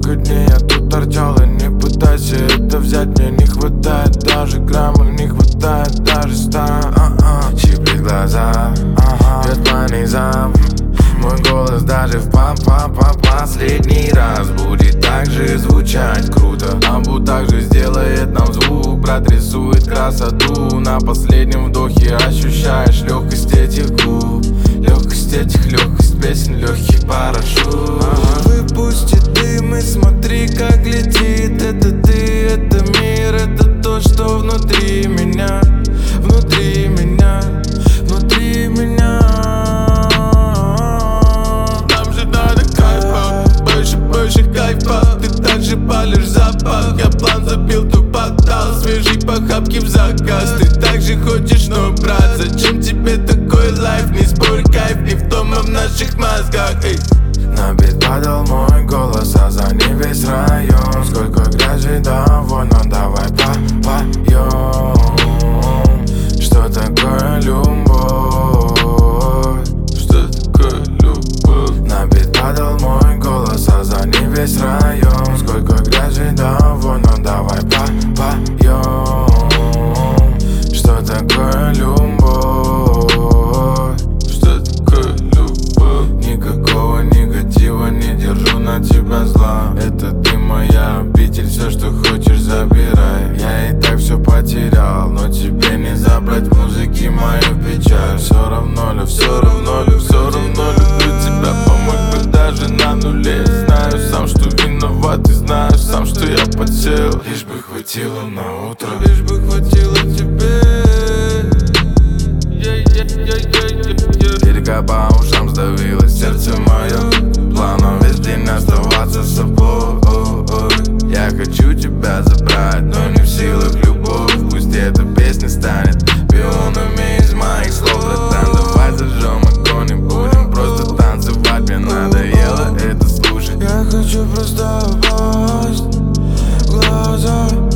Сколько дней я тут торчал, и не пытайся это взять. Мне не хватает даже грамма, не хватает даже 100. Щиплет глаза, бьет по низам. Мой голос даже в последний раз будет так же звучать круто. Амбу также сделает нам звук, протрясует красоту. На последнем вдохе ощущаешь легкость этих губ, легкость песен, легкий парашют. Выпусти дым и смотри, как летит. Это ты, это мир, это то, что внутри меня, внутри меня, внутри меня. Нам же надо кайфа, больше кайфа. Ты также палишь запах, я план забил, тупо дал свежий похапки в заказ. Ты также хочешь, но брат, зачем тебе такой лайф? Не спорь, кайф не в том, а в наших мозгах. На бит падал мой голос, а за ним весь район. Сколько грязи довольно, давай попоем. Что такое любовь? Что такое любовь? На бит падал мой голос, а за ним весь район. Сколько грязи довольно, давай попоем. Что такое любовь? Что такое любовь? Никакого негатива, не держу на тебя зла. Это ты моя обитель, все, что хочешь, забирай. Я и так все потерял, но тебе не забрать музыки мою печаль. Все равно люблю тебя, помог бы даже на нуле. Знаю сам, что виноват, и знаю сам, что я подсел. Лишь бы хватило на утро, лишь бы хватило тебе. Берега по ушам сдавилось сердце мое. Планом весь день оставаться собой. Я хочу тебя забрать, но не в силах любовь. Пусть эта песня станет пионами из моих слов. Братан, давай зажжем огонь и будем просто танцевать. Мне надоело это слушать. Я хочу просто попасть в глаза.